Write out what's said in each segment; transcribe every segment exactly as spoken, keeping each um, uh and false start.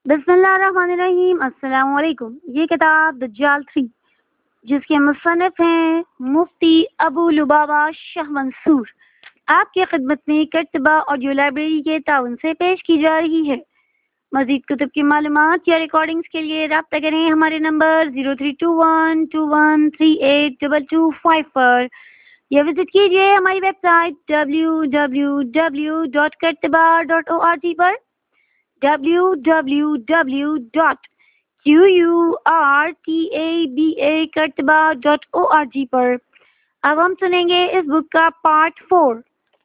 بسم اللہ الرحمن الرحیم۔ السلام علیکم۔ یہ کتاب دجال تھری جس کے مصنف ہیں مفتی ابو لبابہ شاہ منصور، آپ کی خدمت میں کتبہ آڈیو لائبریری کے تعاون سے پیش کی جا رہی ہے۔ مزید کتب کی معلومات یا ریکارڈنگز کے لیے رابطہ کریں ہمارے number zero three two one two one three eight double two five پر، یا وزٹ کیجیے ہماری website W W W dot کرتبہ ڈاٹ او آر جی پر W W W dot Q U R T A B A کرتبہ dot O R G پر۔ اب ہم سنیں گے اس بک کا پارٹ فور۔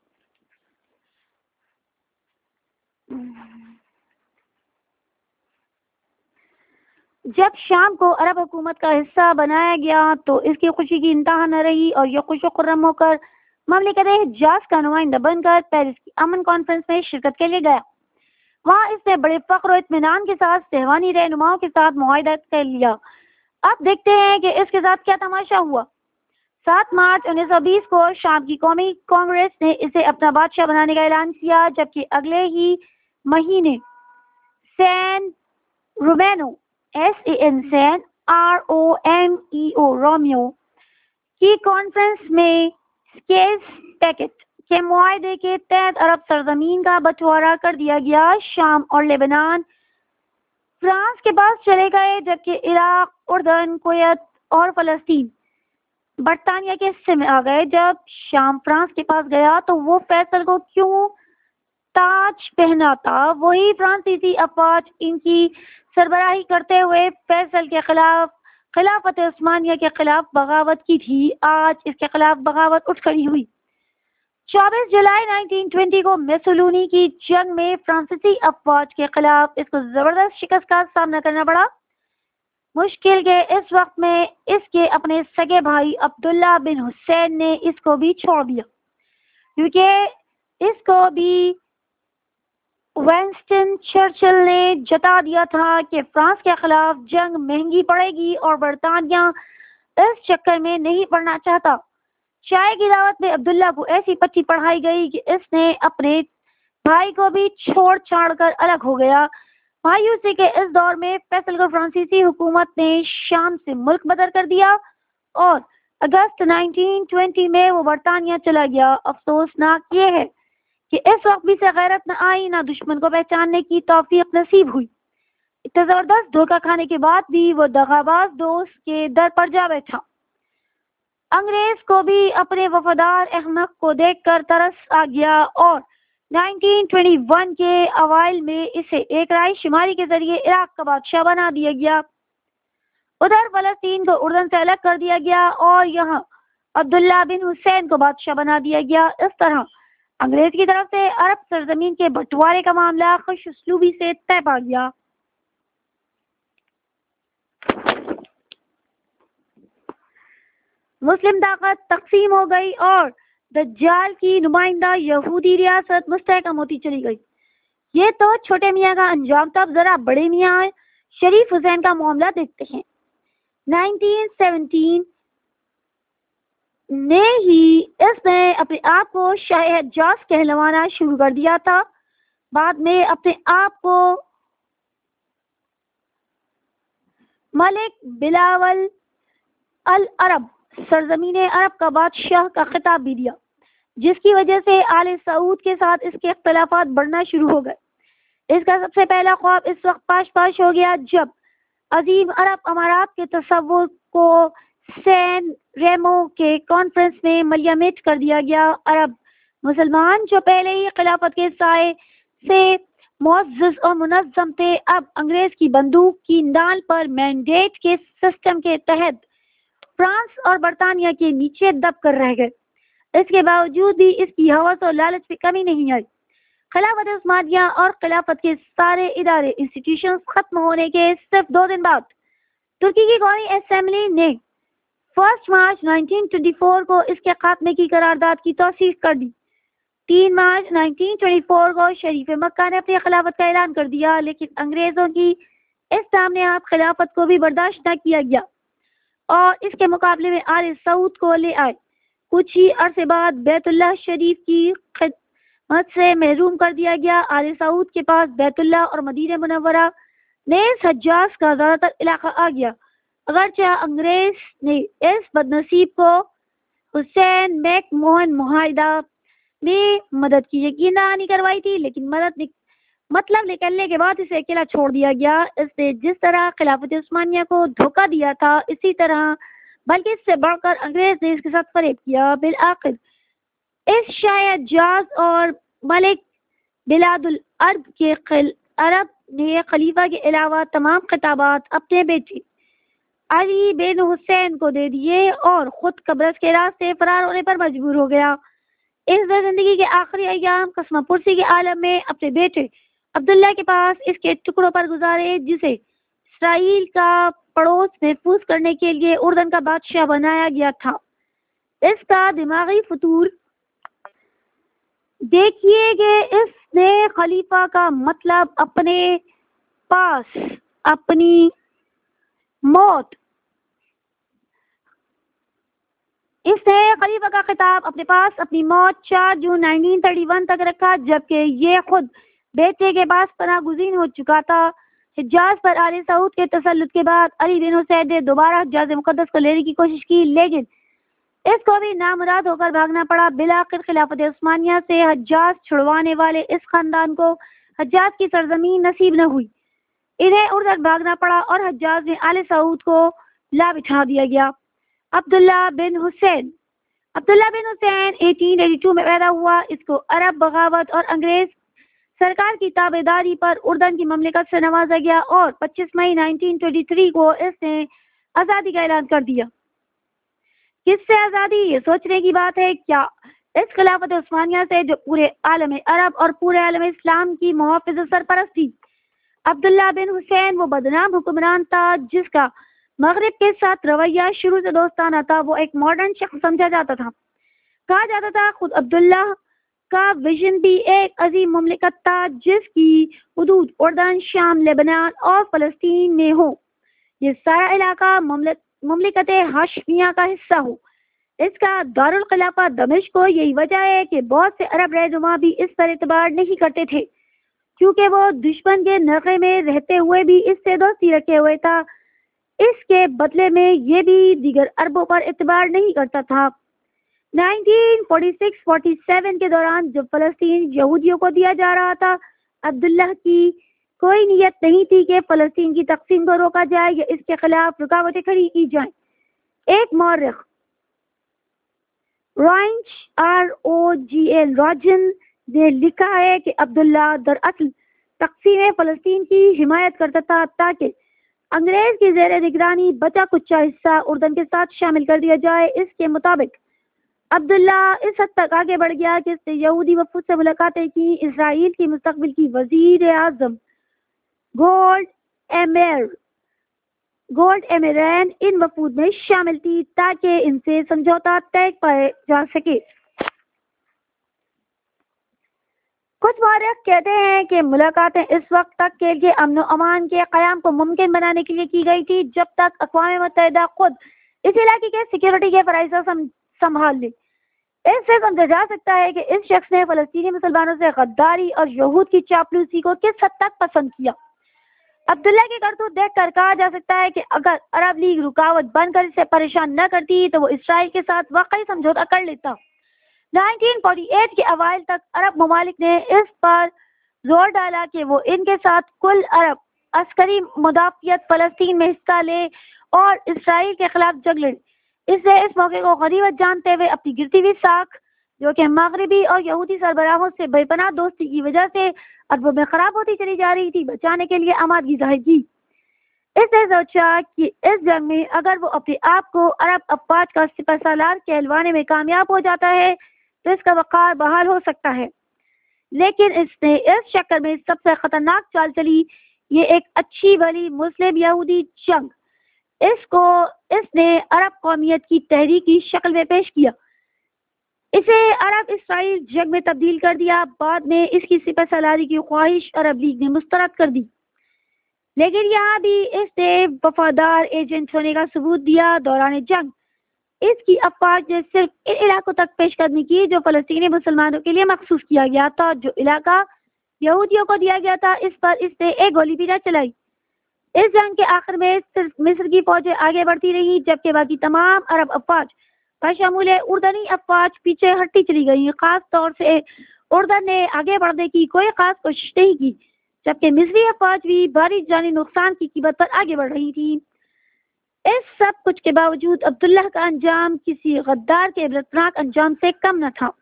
جب شام کو عرب حکومت کا حصہ بنایا گیا تو اس کی خوشی کی انتہا نہ رہی اور یہ خوش و خرم ہو کر مملکت حجاز کا نمائندہ بن کر پیرس کی امن کانفرنس میں شرکت کے لیے گیا۔ وہاں اس نے بڑے فخر و اطمینان کے ساتھ تہوانی رہنماؤں کے ساتھ معاہدہ کر لیا۔ اب دیکھتے ہیں کہ اس کے ساتھ کیا تماشا ہوا۔ سات مارچ انیس سو بیس کو شام کی قومی کانگریس نے اسے اپنا بادشاہ بنانے کا اعلان کیا، جبکہ اگلے ہی مہینے سین رومینو S A N San R O M E O Remo کی کانفرنس میں سکیز پیکٹ کے معاہدے کے تحت عرب سرزمین کا بٹوارا کر دیا گیا۔ شام اور لیبنان فرانس کے پاس چلے گئے، جبکہ عراق، اردن، کویت اور فلسطین برطانیہ کے حصے میں آ گئے۔ جب شام فرانس کے پاس گیا تو وہ فیصل کو کیوں تاج پہناتا؟ وہی فرانسیسی افواج ان کی سربراہی کرتے ہوئے فیصل کے خلاف خلافت عثمانیہ کے خلاف بغاوت کی تھی۔ آج اس کے خلاف بغاوت اٹھ کھڑی ہوئی۔ چوبیس جولائی نائنٹین ٹوینٹی کو میسولونی کی جنگ میں فرانسیسی افواج کے خلاف اس کو زبردست شکست کا سامنا کرنا پڑا۔ مشکل کے اس وقت میں اس کے اپنے سگے بھائی عبداللہ بن حسین نے اس کو بھی چھوڑ دیا، کیونکہ اس کو بھی ونسٹن چرچل نے جتا دیا تھا کہ فرانس کے خلاف جنگ مہنگی پڑے گی اور برطانیہ اس چکر میں نہیں پڑنا چاہتا۔ چائے کی دعوت میں عبداللہ کو ایسی پٹی پڑھائی گئی کہ اس نے اپنے بھائی کو بھی چھوڑ چھاڑ کر الگ ہو گیا۔ مایوسی کے اس دور میں فیصل کو فرانسیسی حکومت نے شام سے ملک بدر کر دیا اور اگست نائنٹین ٹوینٹی میں وہ برطانیہ چلا گیا۔ افسوسناک یہ ہے کہ اس وقت بھی سے غیرت نہ آئی، نہ دشمن کو پہچاننے کی توفیق نصیب ہوئی۔ اتنا زبردست دھوکہ کھانے کے بعد بھی وہ دغاباز دوست کے در پر جا بیٹھا۔ انگریز کو بھی اپنے وفادار احمق کو دیکھ کر ترس آ گیا اور نائنٹین ٹوینٹی ون کے اوائل میں اسے ایک رائے شماری کے ذریعے عراق کا بادشاہ بنا دیا گیا۔ ادھر فلسطین کو اردن سے الگ کر دیا گیا اور یہاں عبداللہ بن حسین کو بادشاہ بنا دیا گیا۔ اس طرح انگریز کی طرف سے عرب سرزمین کے بٹوارے کا معاملہ خوش اسلوبی سے طے پا گیا۔ مسلم طاقت تقسیم ہو گئی اور دجال کی نمائندہ یہودی ریاست مستحکم ہوتی چلی گئی۔ یہ تو چھوٹے میاں کا انجام تھا، اب ذرا بڑے میاں شریف حسین کا معاملہ دیکھتے ہیں۔ نائنٹین سیونٹین نے ہی اس نے اپنے آپ کو شاہ حجاز کہلوانا شروع کر دیا تھا۔ بعد میں اپنے آپ کو ملک بلاول العرب، سرزمین عرب کا بادشاہ کا خطاب بھی دیا، جس کی وجہ سے آل سعود کے ساتھ اس کے اختلافات بڑھنا شروع ہو گئے۔ اس کا سب سے پہلا خواب اس وقت پاش پاش ہو گیا جب عظیم عرب امارات کے تصور کو سین ریمو کے کانفرنس میں ملیامٹ کر دیا گیا۔ عرب مسلمان جو پہلے ہی خلافت کے سائے سے معزز اور منظم تھے، اب انگریز کی بندوق کی نال پر مینڈیٹ کے سسٹم کے تحت فرانس اور برطانیہ کے نیچے دب کر رہ گئے۔ اس کے باوجود بھی اس کی ہوس اور لالچ میں کمی نہیں آئی۔ خلافت عثمانیہ اور خلافت کے سارے ادارے انسٹیٹیوشنز ختم ہونے کے صرف دو دن بعد ترکی کی قومی اسمبلی نے first March nineteen twenty four کو اس کے خاتمے کی قرارداد کی توثیق کر دی۔ تین مارچ نائنٹین ٹوینٹی فور کو شریف مکہ نے اپنی خلافت کا اعلان کر دیا، لیکن انگریزوں کی اس سامنے خلافت کو بھی برداشت نہ کیا گیا اور اس کے مقابلے میں آل سعود کو لے آئے۔ کچھ ہی عرصے بعد بیت اللہ شریف کی خدمت سے محروم کر دیا گیا۔ آل سعود کے پاس بیت اللہ اور مدینہ منورہ نیز حجاز کا زیادہ تر علاقہ آ گیا، اگرچہ انگریز نے اس بد نصیب کو حسین میک موہن معاہدہ میں مدد کی یقین دہانی کروائی تھی، لیکن مدد نک... مطلب نکلنے کے بعد اسے اکیلا چھوڑ دیا گیا۔ اس نے جس طرح خلافت عثمانیہ کو دھوکہ دیا تھا، اسی طرح بلکہ اس سے بڑھ کر انگریز نے اس کے ساتھ فریب کیا۔ بالآخر اس شاہ حجاز اور ملک بلاد العرب کے خل... عرب نے خلیفہ کے علاوہ تمام خطابات اپنے بیٹے علی بن حسین کو دے دیے اور خود قبرص کے راستے فرار ہونے پر مجبور ہو گیا۔ اس نے زندگی کے آخری ایام قسمہ پرسی کے عالم میں اپنے بیٹے عبداللہ کے پاس اس کے ٹکڑوں پر گزارے، جسے اسرائیل کا پڑوس محفوظ کرنے کے لیے اردن کا بادشاہ بنایا گیا تھا۔ اس کا دماغی فطور دیکھیے کہ اس نے خلیفہ کا مطلب اپنے پاس اپنی موت اس نے خلیفہ کا خطاب اپنے پاس اپنی موت چار جون نائنٹین تھرٹی ون تک رکھا، جبکہ یہ خود بیٹے کے پاس پناہ گزین ہو چکا تھا۔ حجاز پر آل سعود کے تسلط کے بعد علی بن حسین نے دوبارہ حجاز مقدس کو لینے کی کوشش کی، لیکن اس کو بھی نامراد ہو کر بھاگنا پڑا۔ بالآخر خلافت عثمانیہ سے حجاز چھڑوانے والے اس خاندان کو حجاز کی سرزمین نصیب نہ ہوئی، انہیں اردن بھاگنا پڑا اور حجاز میں آل سعود کو لا بٹھا دیا گیا۔ Abdullah bin Hussein Abdullah bin Hussein eighteen eighty two میں پیدا ہوا۔ اس کو عرب بغاوت اور انگریز سرکار کی تابع داری پر اردن کی مملکت سے نوازا گیا اور پچیس مئی نائنٹین ٹوئنٹی تھری کو اس نے آزادی کا اعلان کر دیا۔ کس سے آزادی؟ یہ سوچنے کی بات ہے۔ کیا اس خلافت عثمانیہ سے جو پورے عالم عرب اور پورے عالم اسلام کی محافظ سرپرست تھی؟ عبداللہ بن حسین وہ بدنام حکمران تھا جس کا مغرب کے ساتھ رویہ شروع سے دوستانہ تھا۔ وہ ایک ماڈرن شخص سمجھا جاتا تھا، کہا جاتا تھا خود عبداللہ کا ویژن بھی ایک عظیم مملکت تھا جس کی حدود اردن، شام، لبنان اور فلسطین میں ہو، یہ سارا علاقہ مملکت ہاشمیہ کا حصہ ہو، اس کا دارالخلافہ دمشق ہو۔ یہی وجہ ہے کہ بہت سے عرب رہنما بھی اس پر اعتبار نہیں کرتے تھے، کیونکہ وہ دشمن کے نرغے میں رہتے ہوئے بھی اس سے دوستی رکھے ہوئے تھا۔ اس کے بدلے میں یہ بھی دیگر عربوں پر اعتبار نہیں کرتا تھا۔ Nineteen forty six forty seven کے دوران جب فلسطین یہودیوں کو دیا جا رہا تھا، عبداللہ کی کوئی نیت نہیں تھی کہ فلسطین کی تقسیم کو روکا جائے یا اس کے خلاف رکاوٹیں کھڑی کی جائیں۔ ایک مورخ رائنچ R O G L Rogan نے لکھا ہے کہ عبداللہ دراصل تقسیم فلسطین کی حمایت کرتا تھا تاکہ انگریز کی زیر نگرانی بچا کچا حصہ اردن کے ساتھ شامل کر دیا جائے۔ اس کے مطابق عبداللہ اس حد تک آگے بڑھ گیا کہ اس نے یہودی وفود سے ملاقاتیں کی۔ اسرائیل کی مستقبل کی وزیر اعظم گولڈ ایمر گولڈ ایمرین ان وفود میں شامل تھی تاکہ ان سے سمجھوتا طے پایا جا سکے۔ کچھ مورخ کہتے ہیں کہ ملاقاتیں اس وقت تک کے لیے امن و امان کے قیام کو ممکن بنانے کے لیے کی گئی تھی جب تک اقوام متحدہ خود اس علاقے کے سیکیورٹی کے فرائض سنبھال لے۔ اس سے سمجھا جا سکتا ہے کہ اس شخص نے فلسطینی مسلمانوں سے غداری اور یہود کی چاپلوسی کو کس حد تک پسند کیا۔ عبداللہ کی کرتوت دیکھ کر کہا جا سکتا ہے کہ اگر عرب لیگ رکاوٹ بن کر اسے پریشان نہ کرتی تو وہ اسرائیل کے ساتھ واقعی سمجھوتا کر لیتا۔ نائنٹین فورٹی ایٹ کے اوائل تک عرب ممالک نے اس پر زور ڈالا کہ وہ ان کے ساتھ کل عرب عسکری مدافعت فلسطین میں حصہ لے اور اسرائیل کے خلاف جنگ لڑے۔ اس نے اس موقع کو غنیمت جانتے ہوئے اپنی گرتی ہوئی ساکھ، جو کہ مغربی اور یہودی سربراہوں سے بے پناہ دوستی کی وجہ سے اربوں میں خراب ہوتی چلی جا رہی تھی، بچانے کے لیے آمادگی ظاہر کی۔ اس نے سوچا کہ اس جنگ میں اگر وہ اپنے آپ کو عرب افواج کا سپہ سالار کہلوانے میں کامیاب ہو جاتا ہے تو اس کا وقار بحال ہو سکتا ہے، لیکن اس نے اس چکر میں سب سے خطرناک چال چلی۔ یہ ایک اچھی بھلی مسلم یہودی جنگ اس کو اس نے عرب قومیت کی تحریک کی شکل میں پیش کیا، اسے عرب اسرائیل جنگ میں تبدیل کر دیا۔ بعد میں اس کی سپہ سالاری کی خواہش عرب لیگ نے مسترد کر دی، لیکن یہاں بھی اس نے وفادار ایجنٹ ہونے کا ثبوت دیا۔ دوران جنگ اس کی افواج نے صرف ان علاقوں تک پیش قدمی کی جو فلسطینی مسلمانوں کے لیے مخصوص کیا گیا تھا۔ جو علاقہ یہودیوں کو دیا گیا تھا اس پر اس نے ایک گولی بھی نہ چلائی۔ اس جنگ کے آخر میں صرف مصر کی فوجیں آگے بڑھتی رہی جبکہ باقی تمام عرب افواج بشمول اردنی افواج پیچھے ہٹتی چلی گئی. خاص طور سے اردن نے آگے بڑھنے کی کوئی خاص کوشش نہیں کی جبکہ مصری افواج بھی بھاری جانی نقصان کی قیمت پر آگے بڑھ رہی تھی. اس سب کچھ کے باوجود عبداللہ کا انجام کسی غدار کے عبرتناک انجام سے کم نہ تھا.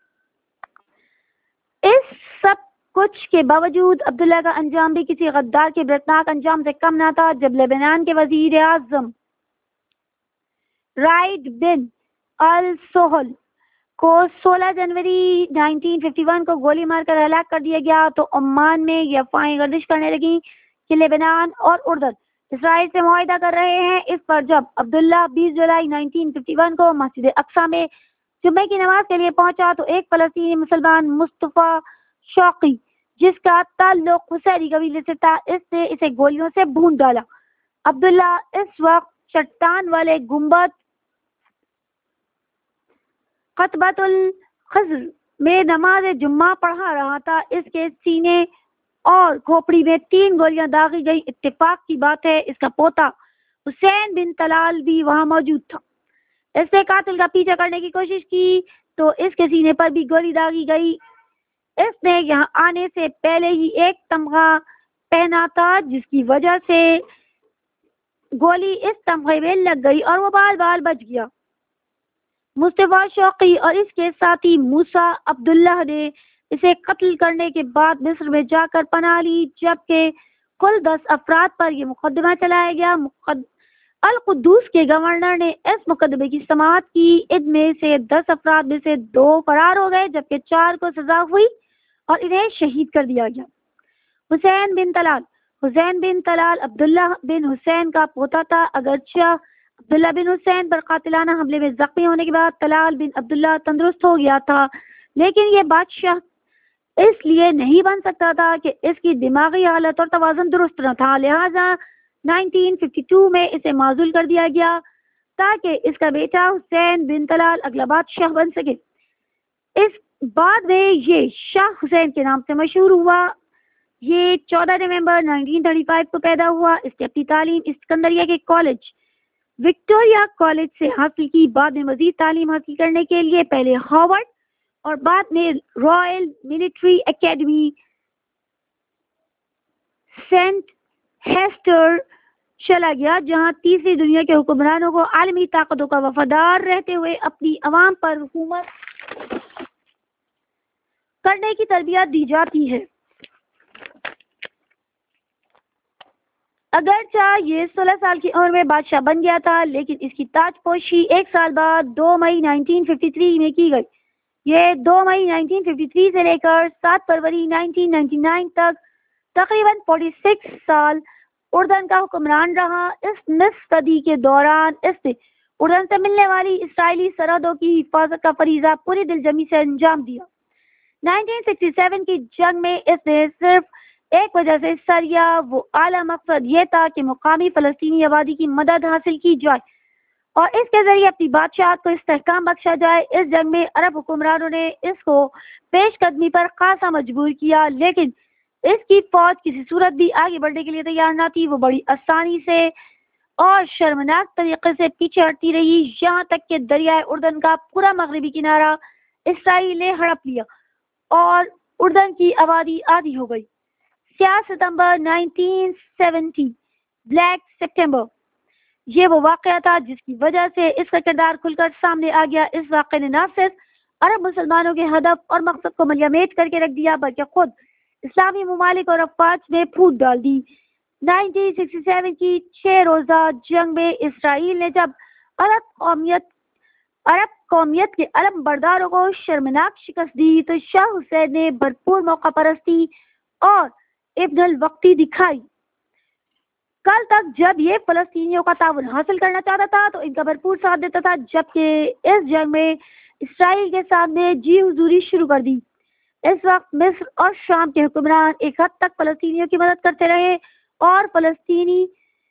اس سب کچھ کے باوجود عبداللہ کا انجام بھی کسی غدار کے عبرتناک انجام سے کم نہ تھا جب لبنان کے وزیر اعظم رائد بن السہل کو سولہ جنوری انیس سو اکیاون کو گولی مار کر ہلاک کر دیا گیا تو عمان میں یہ افواہیں گردش کرنے لگیں کہ لبنان اور اردن اسرائیل سے معاہدہ کر رہے ہیں. اس پر جب عبداللہ بیس جولائی انیس سو اکیاون کو مسجد اقصی میں جمعے کی نماز کے لیے پہنچا تو ایک فلسطینی مسلمان مصطفیٰ شوقی جس کا تعلق حسینی قبیلے سے تھا اس نے اسے گولیوں سے بھون ڈالا. عبداللہ اس وقت چٹان والے گنبد خطبۃ الخضر میں نماز جمعہ پڑھا رہا تھا. اس کے سینے اور کھوپڑی میں تین گولیاں داغی گئی. اتفاق کی بات ہے اس کا پوتا حسین بن طلال بھی وہاں موجود تھا. اس نے قاتل کا پیچھا کرنے کی کوشش کی تو اس کے سینے پر بھی گولی داغی گئی. اس نے یہاں آنے سے پہلے ہی ایک تمغہ پہنا تھا جس کی وجہ سے گولی اس تمغے میں لگ گئی اور وہ بال بال بچ گیا. مصطفیٰ شوقی اور اس کے ساتھی موسیٰ عبداللہ نے اسے قتل کرنے کے بعد مصر میں جا کر پناہ لی جبکہ کل دس افراد پر یہ مقدمہ چلایا گیا. مقد... القدس کے گورنر نے اس مقدمے کی سماعت کی. ان میں سے دس افراد میں سے دو فرار ہو گئے جبکہ چار کو سزا ہوئی اور انہیں شہید کر دیا گیا. حسین بن طلال حسین بن طلال عبداللہ بن حسین کا پوتا تھا. اگرچہ عبداللہ بن حسین پر قاتلانہ حملے میں زخمی ہونے کے بعد طلال بن عبداللہ تندرست ہو گیا تھا لیکن یہ بادشاہ اس لیے نہیں بن سکتا تھا کہ اس کی دماغی حالت اور توازن درست نہ تھا. لہذا انیس سو باون میں اسے معزول کر دیا گیا تاکہ اس کا بیٹا حسین بن طلال اگلا بادشاہ بن سکے. اس بعد میں یہ شاہ حسین کے نام سے مشہور ہوا. یہ چودہ نومبر انیس سو پینتیس کو پیدا ہوا. اس نے اپنی تعلیم اسکندریہ کے کالج وکٹوریہ کالج سے حاصل کی. بعد میں مزید تعلیم حاصل کرنے کے لیے پہلے ہارورڈ اور بعد میں Royal Military Academy Sandhurst چلا گیا جہاں تیسری دنیا کے حکمرانوں کو عالمی طاقتوں کا وفادار رہتے ہوئے اپنی عوام پر حکومت کرنے کی تربیت دی جاتی ہے. اگرچہ یہ سولہ سال کی عمر میں بادشاہ بن گیا تھا لیکن اس کی تاج پوشی ایک سال بعد دو مئی انیس سو تریپن میں کی گئی. یہ دو مئی انیس سو ترپن سے لے کر سات فروری انیس سو ننانوے تک تقریباً چھیالیس سال اردن کا حکمران رہا. اس نصف صدی کے دوران اس نے اردن سے ملنے والی اسرائیلی سرحدوں کی حفاظت کا فریضہ پوری دل جمی سے انجام دیا. انیس سو سڑسٹھ کی جنگ میں اس نے صرف ایک وجہ سے حصہ لیا. وہ اعلیٰ مقصد یہ تھا کہ مقامی فلسطینی آبادی کی مدد حاصل کی جائے اور اس کے ذریعے اپنی بادشاہت کو استحکام بخشا جائے. اس جنگ میں عرب حکمرانوں نے اس کو پیش قدمی پر خاصا مجبور کیا لیکن اس کی فوج کسی صورت بھی آگے بڑھنے کے لیے تیار نہ تھی. وہ بڑی آسانی سے اور شرمناک طریقے سے پیچھے ہٹتی رہی یہاں تک کہ دریائے اردن کا پورا مغربی کنارہ اسرائیل نے ہڑپ لیا اور اردن کی آبادی آدھی ہو گئی. سیاہ ستمبر انیس سو ستر بلیک سپٹمبر یہ وہ واقعہ تھا جس کی وجہ سے اس کا کردار کھل کر سامنے آ گیا. اس واقعے نے نہ صرف عرب مسلمانوں کے ہدف اور مقصد کو ملیمیٹ کر کے رکھ دیا بلکہ خود اسلامی ممالک اور افواج میں پھوٹ ڈال دی. انیس سو سڑسٹھ کی چھ روزہ جنگ میں اسرائیل نے جب عرب قومیت عرب قومیت کے علم برداروں کو شرمناک شکست دی تو شاہ حسین نے بھرپور موقع پرستی اور ابن الوقتی دکھائی. کل تک جب یہ فلسطینیوں کا تعاون حاصل کرنا چاہتا تھا تو ان کا بھرپور ساتھ دیتا تھا جبکہ اس جنگ میں اسرائیل کے سامنے جی حضوری شروع کر دی. اس وقت مصر اور شام کے حکمران ایک حد تک فلسطینیوں کی مدد کرتے رہے اور فلسطینی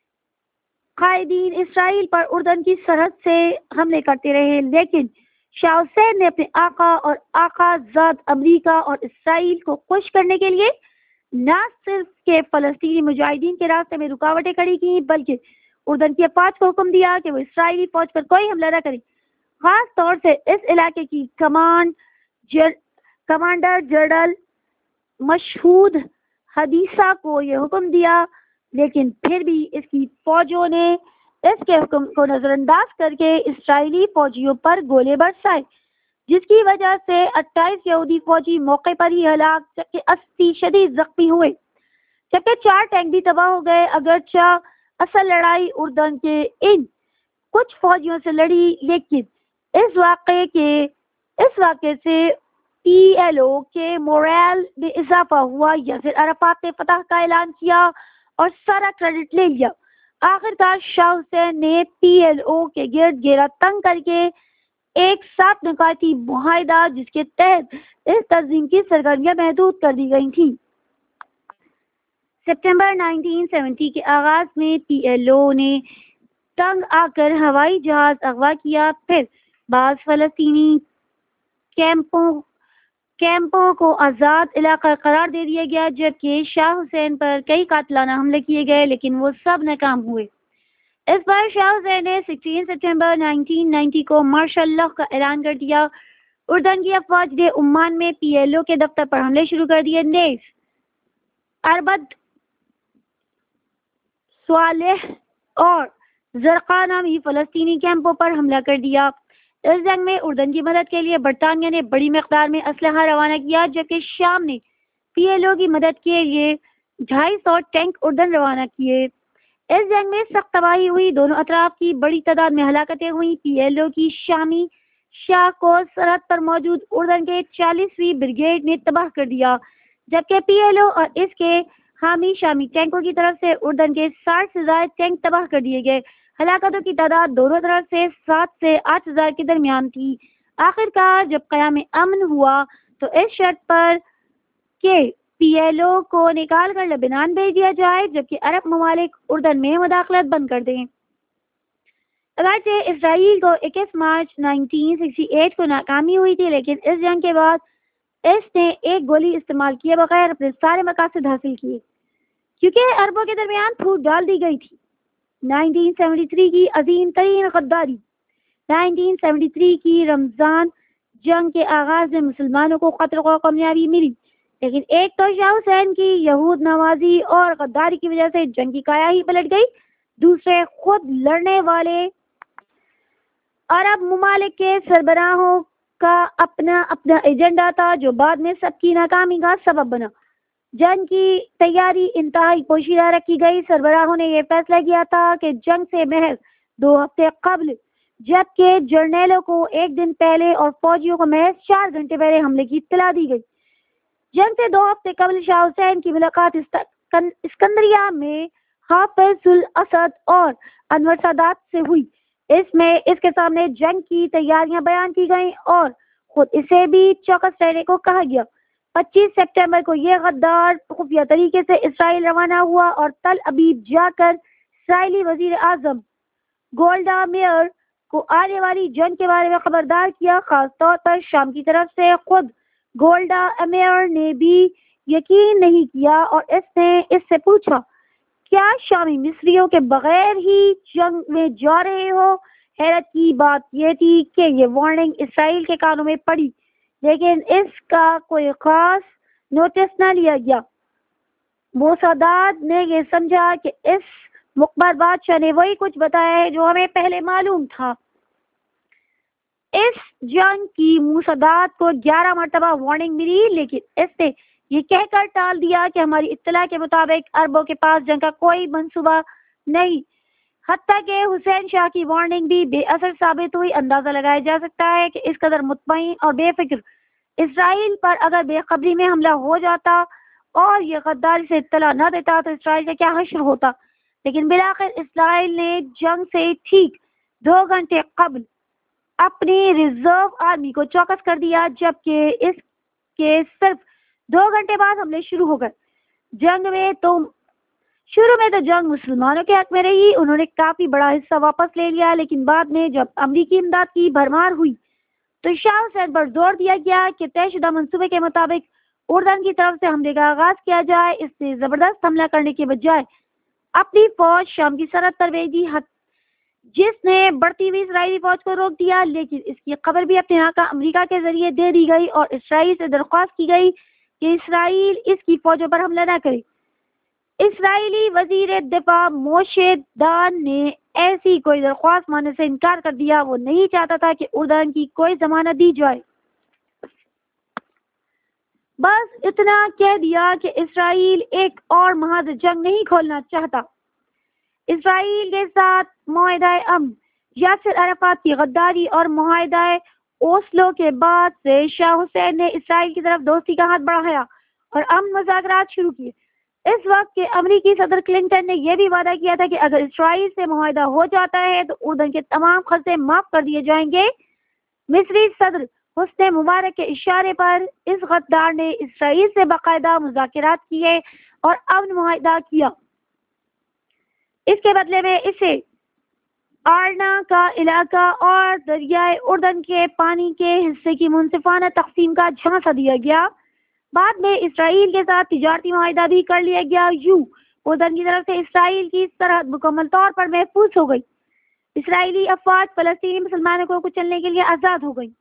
قائدین اسرائیل پر اردن کی سرحد سے حملے کرتے رہے لیکن شاہ حسین نے اپنے آقا اور آقا زاد امریکہ اور اسرائیل کو خوش کرنے کے لیے نہ صرف کہ فلسطینی مجاہدین کے راستے میں رکاوٹیں کھڑی کی بلکہ اردن کی افواج کو حکم دیا کہ وہ اسرائیلی فوج پر کوئی حملہ نہ کرے. خاص طور سے اس علاقے کی کمانڈ جر... کمانڈر جنرل مشہود حدیثہ کو یہ حکم دیا، لیکن پھر بھی اس کی فوجوں نے اس کے حکم کو نظر انداز کر کے اسرائیلی فوجیوں پر گولے برسائے، جس کی وجہ سے اٹھائیس یہودی فوجی موقع پر ہی ہلاک جبکہ اسی شدید زخمی ہوئے، جبکہ چار ٹینک بھی تباہ ہو گئے. اگرچہ اصل لڑائی اردن کے ان کچھ فوجیوں سے لڑی، لیکن اس واقعے کے اس واقعے سے پی ایل او کے مورال میں اضافہ ہوا یا پھر عرفات نے فتح کا اعلان کیا اور سارا کریڈٹ لے لیا. آخر کار شاہ حسین نے پی ایل او کے گرد گھیرا تنگ کر کے ایک سات نکاتی معاہدہ جس کے تحت اس تنظیم کی سرگرمیاں محدود کر دی گئی تھیں. ستمبر انیس سو ستر کے آغاز میں پی ایل او نے تنگ آ کر ہوائی جہاز اغوا کیا، پھر بعض فلسطینی کیمپوں کیمپوں کو آزاد علاقہ قرار دے دیا گیا، جبکہ شاہ حسین پر کئی قاتلانہ حملے کیے گئے لیکن وہ سب ناکام ہوئے. اس بار شاہ حسین نے سولہ ستمبر انیس سو نوے کو مارشل لاء کا اعلان کر دیا. اردن کی افواج نے عمان میں پی ایل او کے دفتر پر حملے شروع کر دیے. نیز اربد صالح اور زرقا نامی فلسطینی کیمپوں پر حملہ کر دیا. اس جنگ میں اردن کی مدد کے لیے برطانیہ نے بڑی مقدار میں اسلحہ روانہ کیا، جبکہ شام نے پی ایل او کی مدد کے لیے ڈھائی سو ٹینک اردن روانہ کیے. اس جنگ میں سخت تباہی ہوئی، دونوں اطراف کی بڑی تعداد میں ہلاکتیں ہوئیں. پی ایل او کی شامی شاہ کو سرحد پر موجود اردن کے چالیسویں بریگیڈ نے تباہ کر دیا، جبکہ پی ایل او اور اس کے حامی شامی ٹینکوں کی طرف سے اردن کے ساٹھ سے زائد ٹینک تباہ کر دیے گئے. ہلاکتوں کی تعداد دونوں طرف سے سات سے آٹھ ہزار کے درمیان تھی. آخر کار جب قیام امن ہوا تو اس شرط پر کہ پی ایل او کو نکال کر لبنان بھیج دیا جائے، جبکہ عرب ممالک اردن میں مداخلت بند کر دیں. اگرچہ اسرائیل کو اکیس مارچ انیس سو اڑسٹھ کو ناکامی ہوئی تھی، لیکن اس جنگ کے بعد اس نے ایک گولی استعمال کیے بغیر اپنے سارے مقاصد حاصل کیے، کیونکہ عربوں کے درمیان پھوٹ ڈال دی گئی تھی. انیس سو تہتر کی عظیم ترین غداری. انیس سو ستہتر کی رمضان جنگ کے آغاز میں مسلمانوں کو قتل و کامیابی ملی، لیکن ایک تو شاہ حسین کی یہود نوازی اور غداری کی وجہ سے جنگ کی کایا ہی پلٹ گئی، دوسرے خود لڑنے والے عرب ممالک کے سربراہوں کا اپنا اپنا ایجنڈا تھا جو بعد میں سب کی ناکامی کا سبب بنا. جنگ کی تیاری انتہائی پوشیدہ رکھی گئی. سربراہوں نے یہ فیصلہ کیا تھا کہ جنگ سے محض دو ہفتے قبل، جبکہ جرنیلوں کو ایک دن پہلے اور فوجیوں کو محض چار گھنٹے پہلے حملے کی اطلاع دی گئی. جنگ سے دو ہفتے قبل شاہ حسین کی ملاقات اسکندریہ میں حافظ الاسد اور انور سادات سے ہوئی. اس میں اس کے سامنے جنگ کی تیاریاں بیان کی گئیں اور خود اسے بھی چوکس رہنے کو کہا گیا. پچیس ستمبر کو یہ غدار خفیہ طریقے سے اسرائیل روانہ ہوا اور تل ابیب جا کر اسرائیلی وزیر اعظم گولڈا میئر کو آنے والی جنگ کے بارے میں خبردار کیا. خاص طور پر شام کی طرف سے خود گولڈا میئر نے بھی یقین نہیں کیا اور اس نے اس سے پوچھا، کیا شامی مصریوں کے بغیر ہی جنگ میں جا رہے ہو؟ حیرت کی بات یہ تھی کہ یہ وارننگ اسرائیل کے کانوں میں پڑی، لیکن اس کا کوئی خاص نوٹس نہ لیا گیا. موسادات نے یہ سمجھا کہ اس مخبر بادشاہ نے وہی کچھ بتایا ہے جو ہمیں پہلے معلوم تھا. اس جنگ کی موسادات کو گیارہ مرتبہ وارننگ ملی، لیکن اس نے یہ کہہ کر ٹال دیا کہ ہماری اطلاع کے مطابق عربوں کے پاس جنگ کا کوئی منصوبہ نہیں. حتیٰ کہ حسین شاہ کی وارننگ بھی بے اثر ثابت ہوئی. اندازہ لگایا جا سکتا ہے کہ اس قدر مطمئن اور بے فکر اسرائیل پر اگر بے خبری میں حملہ ہو جاتا اور یہ غداری سے اطلاع نہ دیتا تو اسرائیل کا کیا حشر ہوتا. لیکن بالآخر اسرائیل نے جنگ سے ٹھیک دو گھنٹے قبل اپنی ریزرو آرمی کو چوکس کر دیا، جبکہ اس کے صرف دو گھنٹے بعد حملے شروع ہو گئے. جنگ میں تو شروع میں تو جنگ مسلمانوں کے حق میں رہی، انہوں نے کافی بڑا حصہ واپس لے لیا، لیکن بعد میں جب امریکی امداد کی بھرمار ہوئی تو شاہ حسین پر زور دیا گیا کہ طے شدہ منصوبے کے مطابق اردن کی طرف سے حملے کا آغاز کیا جائے، اس نے زبردست حملہ کرنے کے بجائے اپنی فوج شام کی سرحد پر بھیج دی، جس نے بڑھتی ہوئی اسرائیلی فوج کو روک دیا، لیکن اس کی خبر بھی اپنے آقا امریکہ کے ذریعے دے دی گئی اور اسرائیل سے درخواست کی گئی کہ اسرائیل اس کی فوجوں پر حملہ نہ کرے۔ اسرائیلی وزیر دفاع موشے دان نے ایسی کوئی درخواست ماننے سے انکار کر دیا، وہ نہیں چاہتا تھا کہ اردن کی کوئی ضمانت دی جائے۔ بس اتنا کہہ دیا کہ اسرائیل ایک اور محاذ جنگ نہیں کھولنا چاہتا۔ اسرائیل کے ساتھ معاہدہ امن، یاسر عرفات کی غداری اور معاہدہ اوسلو کے بعد سے شاہ حسین نے اسرائیل کی طرف دوستی کا ہاتھ بڑھایا اور امن مذاکرات شروع کیے۔ اس وقت کے امریکی صدر کلنٹن نے یہ بھی وعدہ کیا تھا کہ اگر اسرائیل سے معاہدہ ہو جاتا ہے تو اردن کے تمام قرضے معاف کر دیے جائیں گے۔ مصری صدر حسنی مبارک کے اشارے پر اس غدار نے اسرائیل سے باقاعدہ مذاکرات کیے اور امن معاہدہ کیا۔ اس کے بدلے میں اسے آرنا کا علاقہ اور دریائے اردن کے پانی کے حصے کی منصفانہ تقسیم کا جھانسا دیا گیا۔ بعد میں اسرائیل کے ساتھ تجارتی معاہدہ بھی کر لیا گیا۔ یوں اردن کی طرف سے اسرائیل کی سرحد مکمل طور پر محفوظ ہو گئی۔ اسرائیلی افواج فلسطینی مسلمانوں کو کچلنے کے لیے آزاد ہو گئی۔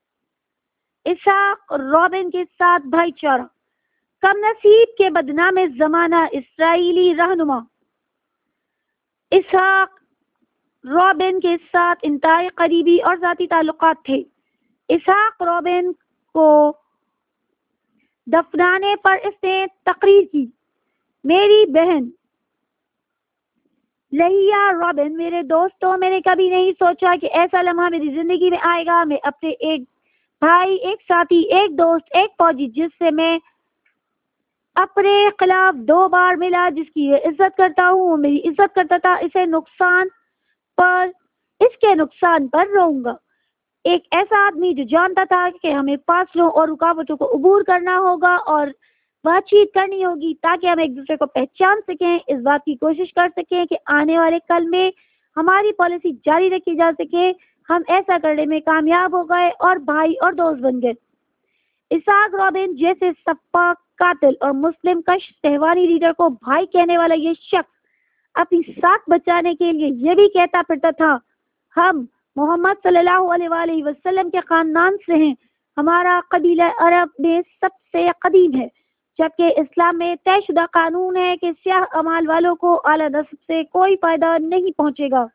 اسحاق رابن کے ساتھ بھائی چارہ، کم نصیب کے بدنام زمانہ اسرائیلی رہنما اسحاق رابن کے ساتھ انتہائی قریبی اور ذاتی تعلقات تھے۔ اسحاق رابن کو دفنانے پر اس نے تقریر کی: میری بہن لہیا رابن، میرے دوستوں، میں نے کبھی نہیں سوچا کہ ایسا لمحہ میری زندگی میں آئے گا۔ میں اپنے ایک بھائی، ایک ساتھی، ایک دوست، ایک فوجی جس سے میں اپنے خلاف دو بار ملا، جس کی یہ عزت کرتا ہوں، وہ میری عزت کرتا تھا، اسے نقصان پر اس کے نقصان پر رہوں گا۔ ایک ایسا آدمی جو جانتا تھا کہ ہمیں فاصلوں اور رکاوٹوں کو عبور کرنا ہوگا اور بات چیت کرنی ہوگی تاکہ ہم ایک دوسرے کو پہچان سکیں، اس بات کی کوشش کر سکیں کہ آنے والے کل میں ہماری پالیسی جاری رکھی جا سکے۔ ہم ایسا کرنے میں کامیاب ہو گئے اور بھائی اور دوست بن گئے۔ اسحاق رابن جیسے سفاک قاتل اور مسلم کش تہوانی لیڈر کو بھائی کہنے والا یہ شخص اپنی ساکھ بچانے کے لیے یہ بھی کہتا پھرتا تھا: ہم محمد صلی اللہ علیہ وآلہ وسلم کے خاندان سے ہیں، ہمارا قبیلہ عرب میں سب سے قدیم ہے، جبکہ اسلام میں طے شدہ قانون ہے کہ سیاہ اعمال والوں کو اعلیٰ نسب سے کوئی فائدہ نہیں پہنچے گا۔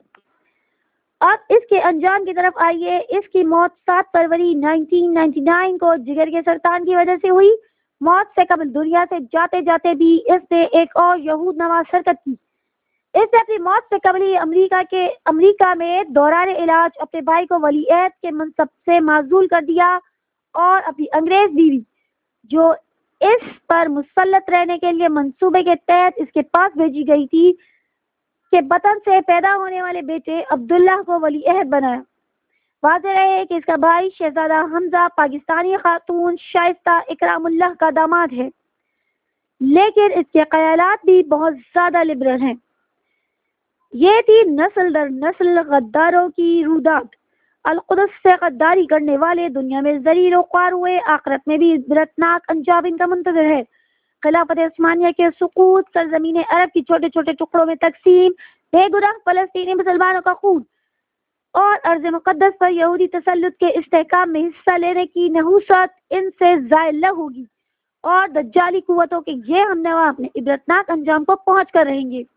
اب اس کے انجام کی طرف آئیے۔ اس کی موت سات فروری نائنٹین نائنٹی نائن کو جگر کے سرطان کی وجہ سے ہوئی۔ موت سے قبل دنیا سے جاتے جاتے بھی اس نے ایک اور یہود نواز حرکت کی۔ اس نے اپنی موت سے قبل ہی امریکہ کے امریکہ میں دوران علاج اپنے بھائی کو ولی عہد کے منصب سے معزول کر دیا اور اپنی انگریز بیوی، جو اس پر مسلط رہنے کے لیے منصوبے کے تحت اس کے پاس بھیجی گئی تھی، کے بطن سے پیدا ہونے والے بیٹے عبداللہ کو ولی عہد بنایا۔ واضح رہے کہ اس کا بھائی شہزادہ حمزہ پاکستانی خاتون شائستہ اکرام اللہ کا داماد ہے، لیکن اس کے خیالات بھی بہت زیادہ لبرل ہیں۔ یہ تھی نسل در نسل غداروں کی روداد۔ القدس سے غداری کرنے والے دنیا میں ذلیل و خوار ہوئے، آخرت میں بھی عبرتناک انجام ان کا منتظر ہے۔ خلافت عثمانیہ کے سقوط، سرزمین عرب کی چھوٹے چھوٹے ٹکڑوں میں تقسیم، بے گناہ فلسطینی مسلمانوں کا خون اور ارض مقدس پر یہودی تسلط کے استحکام میں حصہ لینے کی نحوست ان سے زائل نہ ہوگی، اور دجالی قوتوں کے یہ ہم نوا اپنے عبرتناک انجام کو پہنچ کر رہیں گے۔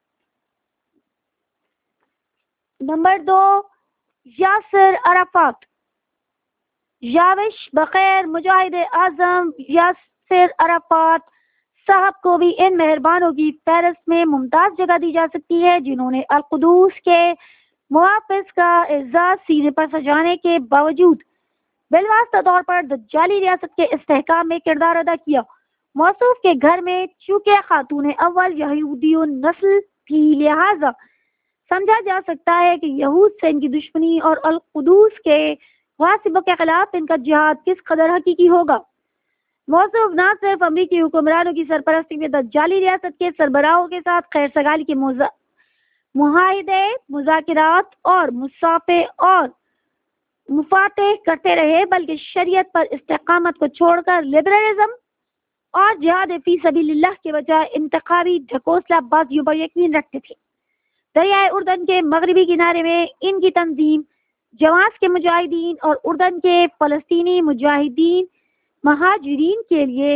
نمبر دو، یاسر عرفات۔ یاوش بخیر مجاہد اعظم یاسر عرفات صاحب کو بھی ان مہربانوں کی فہرست میں ممتاز جگہ دی جا سکتی ہے جنہوں نے القدس کے محافظ کا اعزاز سینے پر سجانے کے باوجود بالواسطہ طور پر دجالی ریاست کے استحکام میں کردار ادا کیا۔ موصوف کے گھر میں چونکہ خاتون اول یہودی نسل تھی، لہذا سمجھا جا سکتا ہے کہ یہود سے ان کی دشمنی اور القدس کے غاصبوں کے خلاف ان کا جہاد کس قدر حقیقی ہوگا۔ موصوف نہ صرف امریکی حکمرانوں کی سرپرستی میں دجالی ریاست کے سربراہوں کے ساتھ خیر سگالی کے معاہدے، مذاکرات اور مسافے اور مفاتح کرتے رہے، بلکہ شریعت پر استقامت کو چھوڑ کر لبرلزم اور جہاد فی سبیل اللہ کے بجائے انتخابی ڈھکوسلا بازیوں پر یقین رکھتے تھے۔ دریائے اردن کے مغربی کنارے میں ان کی تنظیم جواز کے مجاہدین اور اردن کے فلسطینی مجاہدین مہاجرین کے لیے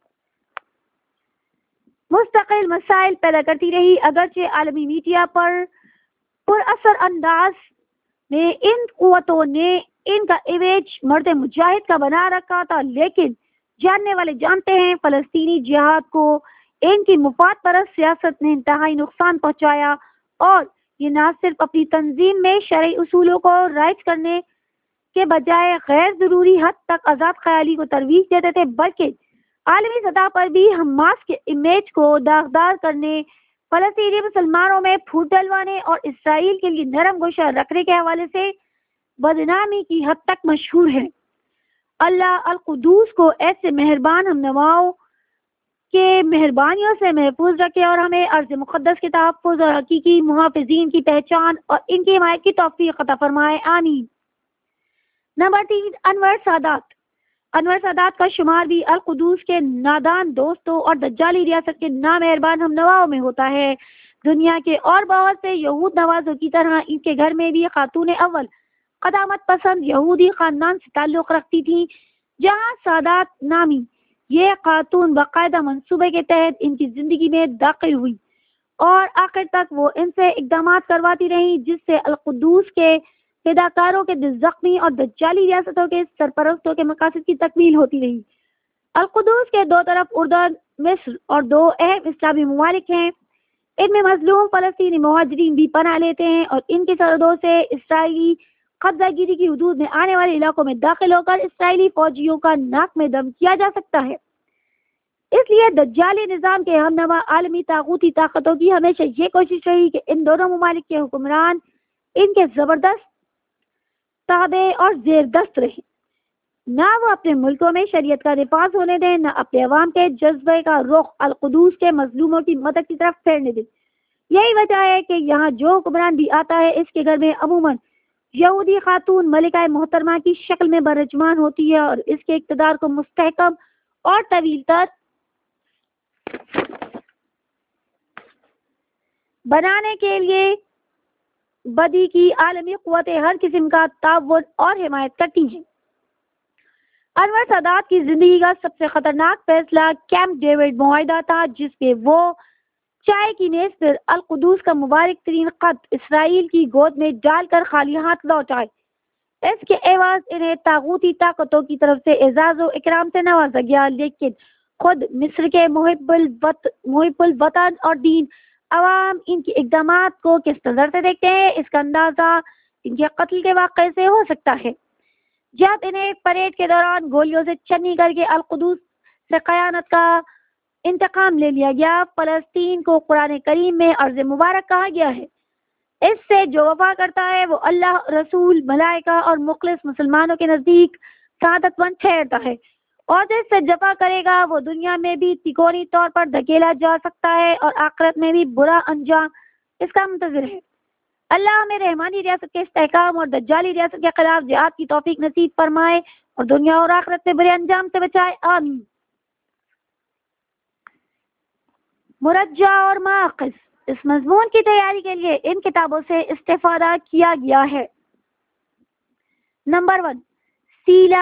مستقل مسائل پیدا کرتی رہی۔ اگرچہ عالمی میڈیا پر پر اثر انداز نے ان قوتوں نے ان کا امیج مرد مجاہد کا بنا رکھا تھا، لیکن جاننے والے جانتے ہیں فلسطینی جہاد کو ان کی مفاد پرست سیاست نے انتہائی نقصان پہنچایا، اور یہ نہ صرف اپنی تنظیم میں شرعی اصولوں کو رائج کرنے کے بجائے غیر ضروری حد تک آزاد خیالی کو ترویج دیتے تھے، بلکہ عالمی سطح پر بھی حماس کے امیج کو داغدار کرنے، فلسطینی مسلمانوں میں پھوٹ ڈلوانے اور اسرائیل کے لیے نرم گوشہ رکھنے کے حوالے سے بدنامی کی حد تک مشہور ہے۔ اللہ القدوس کو ایسے مہربان ہم نواؤں کے مہربانیوں سے محفوظ رکھے اور ہمیں ارض مقدس کے تحفظ اور حقیقی محافظین کی پہچان اور ان کی حمایت کی توفیق عطا فرمائے، آمین۔ نمبر تین، انور سادات۔ انور سادات کا شمار بھی القدوس کے نادان دوستوں اور دجالی ریاست کے نامہربان ہم نواؤں میں ہوتا ہے۔ دنیا کے اور بہت سے یہود نوازوں کی طرح ان کے گھر میں بھی خاتون اول قدامت پسند یہودی خاندان سے تعلق رکھتی تھی، جہاں سادات نامی یہ خاتون باقاعدہ منصوبے کے تحت ان کی زندگی میں داخل ہوئی اور آخر تک وہ ان سے اقدامات کرواتی رہیں، جس سے القدوس کے فداکاروں کے دل زخمی اور دجالی ریاستوں کے سرپرستوں کے مقاصد کی تکمیل ہوتی رہی۔ القدوس کے دو طرف اردن، مصر اور دو اہم اسلامی ممالک ہیں۔ ان میں مظلوم فلسطینی مہاجرین بھی پناہ لیتے ہیں اور ان کی سرحدوں سے اسرائیلی قبضہ گیری کی حدود میں آنے والے علاقوں میں داخل ہو کر اسرائیلی فوجیوں کا ناک میں دم کیا جا سکتا ہے۔ اس لیے دجالی نظام کے ہم نوا عالمی طاغوتی طاقتوں کی ہمیشہ یہ کوشش رہی کہ ان دونوں ممالک کے حکمران ان کے زبردست تابع اور زیر دست رہیں، نہ وہ اپنے ملکوں میں شریعت کا نفاذ ہونے دیں، نہ اپنے عوام کے جذبے کا رخ القدوس کے مظلوموں کی مدد کی طرف پھیرنے دیں۔ یہی وجہ ہے کہ یہاں جو حکمران بھی آتا ہے، اس کے گھر میں عموماً یہودی خاتون ملکہ محترمہ کی شکل میں برجمان ہوتی ہے اور اس کے اقتدار کو مستحکم اور طویل تر بنانے کے لیے بدی کی عالمی قوتیں ہر قسم کا تعاون اور حمایت کرتی ہیں۔ انور سادات کی زندگی کا سب سے خطرناک فیصلہ کیمپ ڈیوڈ معاہدہ تھا، جس میں وہ چائے کی میز پر القدوس کا مبارک ترین خط اسرائیل کی گود میں ڈال کر خالی ہاتھ لوٹ آئے۔ اس کے عوض انہیں طاغوتی طاقتوں کی طرف سے اعزاز و اکرام سے نوازا گیا، لیکن خود مصر کے محب الوط محب الوطن اور دین عوام ان کے اقدامات کو کس نظر سے دیکھتے ہیں، اس کا اندازہ ان کے قتل کے واقعے سے ہو سکتا ہے۔ جب انہیں پریڈ کے دوران گولیوں سے چنی کر کے القدس سے خیانت کا انتقام لے لیا گیا۔ فلسطین کو قرآن کریم میں ارض مبارک کہا گیا ہے۔ اس سے جو وفا کرتا ہے وہ اللہ، رسول، ملائکہ اور مخلص مسلمانوں کے نزدیک سعادت مند ٹھہرتا ہے، اور جس سے جفا کرے گا وہ دنیا میں بھی تکونی طور پر دھکیلا جا سکتا ہے اور آخرت میں بھی برا انجام اس کا منتظر ہے۔ اللہ ہمیں رحمانی ریاست کے استحکام اور دجالی ریاست کے خلاف جہاد کی توفیق نصیب فرمائے اور دنیا اور آخرت میں برے انجام سے بچائے، آمین۔ مرجع اور ماخذ۔ اس مضمون کی تیاری کے لیے ان کتابوں سے استفادہ کیا گیا ہے۔ Number one, Sela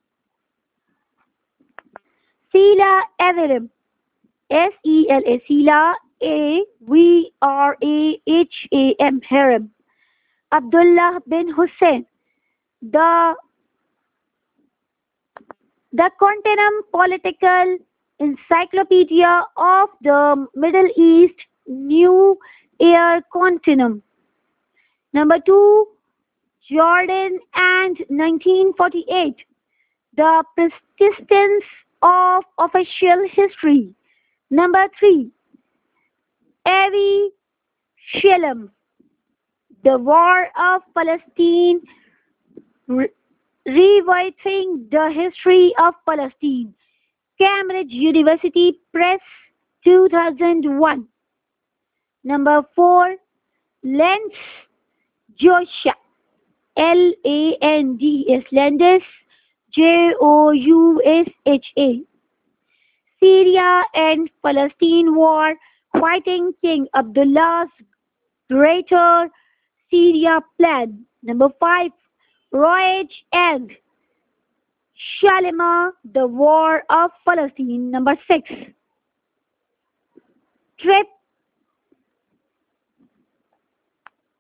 Sela Avraham, S E L A Sela, A V R A H A M ہیرم، Abdullah bin Hussein, the the Continuum Political Encyclopedia of the Middle East, New Air Continuum. Number two, Jordan and nineteen forty-eight, The Persistence of Official History. Number three, Avi Shalom, The War of Palestine, Re- Rewriting the History of Palestine, Cambridge University Press, two thousand one. Number four, Lens Joshua, L A N D S, Landis, J O U S H A. Syria and Palestine war, fighting King Abdullah's Greater Syria Plan. Number five, Roach and Shalima, the War of Palestine. Number six, Trip